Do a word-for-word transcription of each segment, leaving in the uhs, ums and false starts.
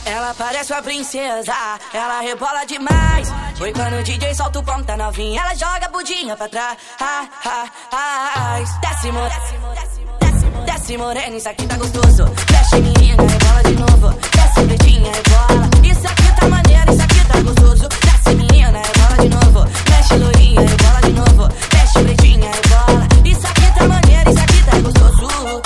Ela parece uma princesa, ela rebola demais. Foi quando o D J solta o ponta novinha, ela joga a budinha pra trás. Desce, more... Desce morena, isso aqui tá gostoso. Desce menina, rebola de novo. Desce pretinha, rebola. Isso aqui tá maneiro, isso aqui tá gostoso. Desce menina, rebola de novo. Desce lourinha, rebola de novo. Desce pretinha, rebola. Isso aqui tá maneiro, isso aqui tá gostoso.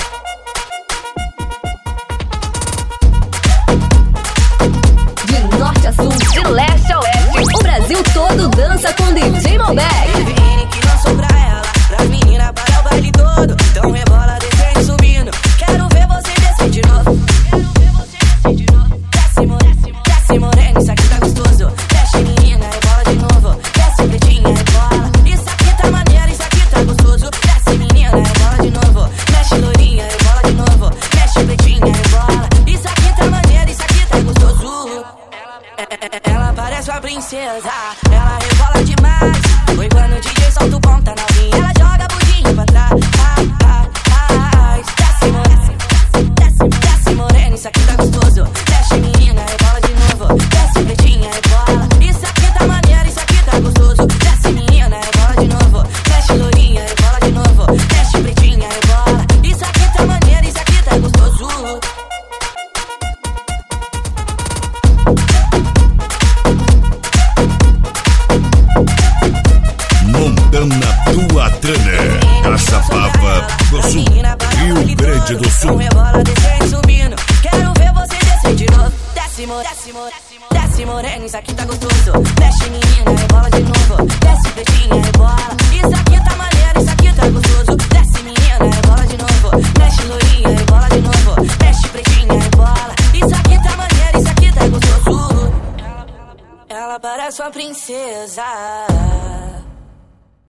De norte a sul, de leste a oeste, o Brasil todo dança com D J Malbec. Vini que lançou pra ela, pras meninas para o baile todo. Então rebola descendo, subindo. Quero ver você descer de novo. Quero ver você descer de novo. Desce, morena, desce morena, isso aqui tá gostoso. Desce menina, rebola de novo. Desce pretinha, rebola. Isso aqui tá maneiro, isso aqui tá gostoso. Desce menina, rebola de novo. Desce lourinha, rebola de novo. Desce pretinha, rebola. Isso aqui tá maneiro, isso aqui tá gostoso. Ela parece uma princesa, ela rebola demais. Foi quando o D J solta o ponta novinha, ela joga a budinha pra trás. Desce morena, desce, desce morena, isso aqui tá gostoso. Desce menina, rebola de novo. Desce pretinha, rebola. Isso aqui tá maneiro, isso aqui tá gostoso. Desce menina, rebola de novo. Desce lourinha, rebola de novo. Desce pretinha, rebola. Isso aqui tá maneiro, isso aqui tá gostoso. Montana do Atrané, Caçapava do Sul, Rio Grande do Sul. Rebola descendo, subindo. Quero ver você descer de novo. Desce, more, desce, more, desce morena, isso aqui tá gostoso. Desce menina, rebola de novo. Desce pretinha, rebola. Isso aqui tá maneiro, isso aqui tá gostoso. Desce menina, rebola de novo. Desce lourinha, rebola de novo. Desce pretinha, rebola. Isso aqui tá maneiro, isso aqui tá gostoso. Ela parece uma princesa.